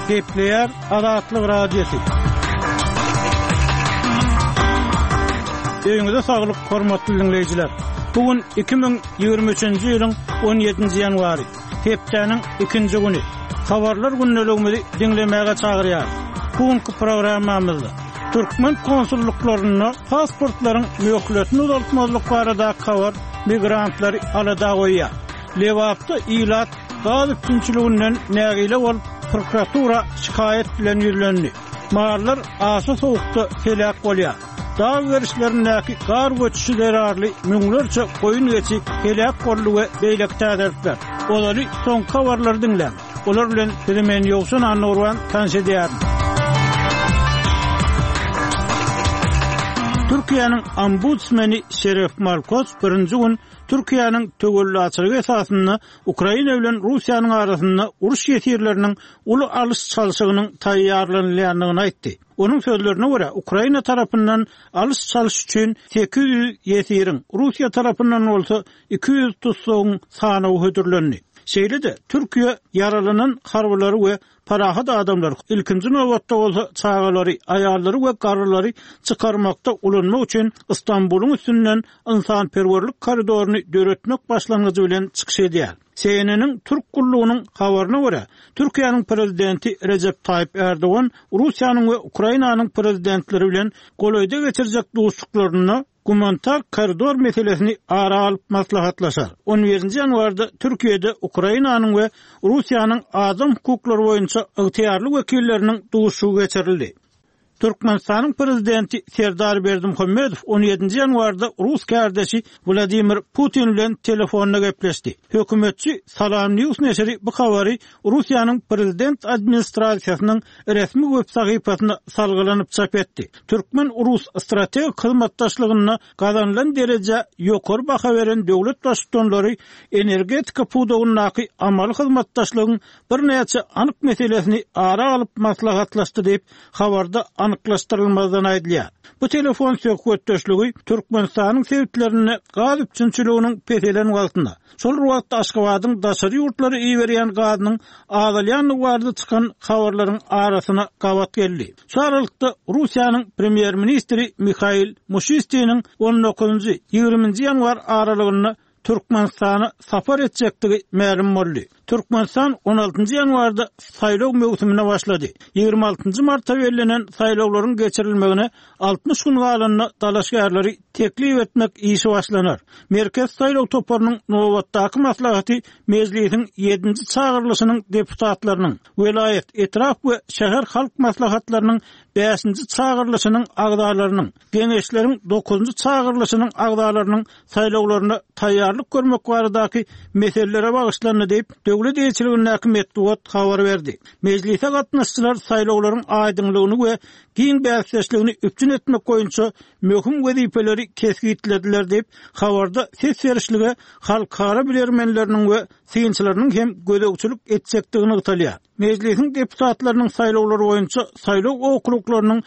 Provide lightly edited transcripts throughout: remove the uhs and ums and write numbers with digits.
Gepleyer Azatlyk Radiosu. Öňüňizde saglyk, hormatly dinleýijiler. Bugün 2023-nji ýylyň 17-nji ýanwary, hepdeniň 2-nji güni. Habarlar günnelegimizi dinlemäge çagyrýar. Bugünkü programmamyzda Türkmen konsulluklarına pasportlaryň möhletini uzatmazlyk barada habar migrantlary alada goýýar. Lewapda ilat gaz üçinçiliginden nägile bolup prokuratura şikayet bilen ýürlendi. Maarlar asy sowukda helak bolýar. Dağ görüşlerindeki gar göçüşü derarlı müňlerçe koyun geçi helak boldy we beýlek täderler. Olary soňky habarlar dinlen. Olar bilen Türkmen ýogsun annorwan tanşedýär. Türkiýanyň ombudsmani Şeref Malkos birinji gün Türkiýanyň tögellü açylygy esasyny Ukraina bilen Russiýanyň arasynda uruş ýetirleriniň uly alys çalyşygynyň taýýarlanýanlygyny aýtdy. Onun sözlerine göre Ukraina tarafından alys çalyş üçin 800 ýetirin, Russiýa tarafından bolsa 200 tutsagyň sany hödürlendi. Şeýle-de Türkiýe yaralanan harbylary we parahat adamlar ilkinji nowatda bolsa çagalary, aýallary we garlary çykarmakda ulanmak üçin Istanbulyň üstünden insanperwerlik koridoruny döretmek başlangyjy bilen çykyş edýär. CNN'in Türk kulluğunun habarına göre Türkiye'nin prezidenti Recep Tayyip Erdoğan, Rusya'nın ve Ukrayna'nın prezidentleri bilen golayda geçirecek dostluklarını humanitar koridor meselesini ara alıp maslahatlaşar. 11. yanvarda Türkiye'de Ukrayna'nın ve Rusya'nın adam hukukları boyunca ıhtiyarlı vekillerinin duşu geçirildi. Türkmenistan'ın prezidenti Serdar Berdimuhamedov 17. yanvarda Rus kardeşi Vladimir Putin bilen telefonla gepleşdi. Hökümetçi Salam News neşri bu habary Russiýanyň prezident administrasiýasynyň resmi web sahypasyna salgylanyp çap etdi. Türkmen-Rus strategik hyzmatdaşlygyna gazanylan derece ýokary baha beren döwlet başçylary energetika pudagynyňky amaly hyzmatdaşlygyň bir näçe anyk meselesini ara alyp maslahatlaşdy diýip habarda anyklaşdyrylmadan aýdylýar. Bu telefon söhbetdeşligi Türkmenistanyň sebitlerini gaz üçinçiliginiň petelen wagtynda. Şol wagtda Aşgabatyň daşary ýurtlary iýberýän gazynyň azalýanlygy barada çykan habarlaryň arasyna gawat geldi. Şu aralykda Russiýanyň premier ministri Mikhail Mishustiniň 19-20 ýanwar aralygyny Türkmenistana sapar etjekdigi ma'lum boldy. Türkmenistan 16. ýanwarda saýlaw mewsümine başlady. 26. martda belirlenen saýlawlaryň geçirilmegine 60 gün galanyna dalaşgarlary teklip etmek işi başlanar. Merkez saýlaw toparynyň nowatdaky maslahaty mejlisiň 7-nji çağırylışynyň deputatlarynyň, welayet, etraf we şäher halk maslahatlarynyň 5-nji çağırylışynyň agdalarynyň, geňeşleriň 9-njy çağırylışynyň agdalarynyň saýlawlaryna taýýarlyk görmek baradaky meselelere bagyşlandy diýip döwlet ýetiriginiň häkimet habar berdi. Mejlise gatnaşçylar saýlawlaryň aýdynlygyny we giň bäsleşligini üpçün etmek boýunça möhüm wezipeleri kesgitlediler diýip habarda ses berişlige halkara bilermenleriniň we synçylarynyň hem gödөгçülük etjekdigini ýytalýar. Mejlisiň deputatlarynyň saýlawlary boýunça saýlaw okruklarynyň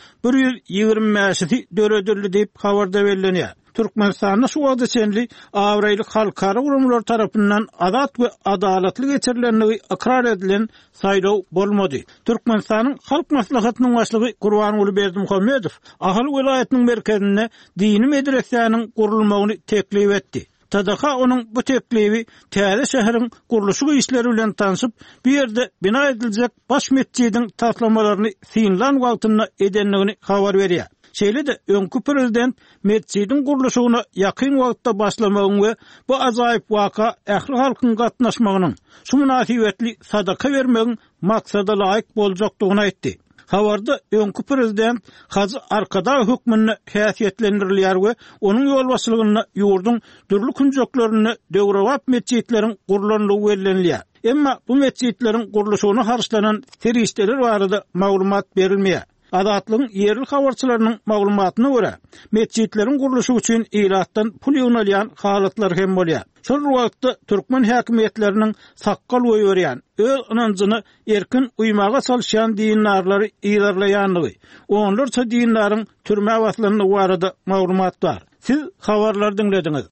125-i döredildi diýip habarda belirlenýär. Türkmenistan'da şu wagtda çenli awraýlyk halkara gurumlar tarapyndan azat we adalatly geçirilenligi ikrar edilen saýlaw bolmady. Türkmenistanyň halk maslahatynyň başlygy Gurbanuly Berdimuhamedov ahal welaýatynyň merkezine dini medresäniň gurulmagyny teklip etdi. TDH onun bu teklibi täze şäheriň guruluşy işleri bilen tanışyp bir ýerde bina ediljek baş mescidiň taslamalaryny Finland wagtyna edenligini habar berýär. Şeýle-de öňkü prezident mescidiň guruluşyna ýakyn wagtda başlamagyny we bu ajaýyp waka ähli halkyň gatnaşmagynyň, şu münasibetli sadaka bermegiň maksada laýyk boljakdygyny aýtdy. Habarda öňkü prezident Hacı Arkada hökmüne häsiýetlendirilýär we onuň ýolbaşçylygyna ýurdun dürli künjeklerini döwrewap mescitleriň gurulanlygy bellenilýär. Emma bu mescitleriň guruluşyna harçlanan teristler barada maglumat berilmeýär. Adatlyň yerli habarçylarynyň maglumatyna görä, mescitleriň guruluşy üçin ilatdan pul ýönelýän halatlar hem bolýar. Şol wagtda türkmen häkimetleriniň sakkal goýberýän, öz inançyny erkin uymaga salşan dinarlary ýerleýänligi, onlarça dinlaryň türme waslaryny barada maglumat bar. Siz habarlar dinlediňiz.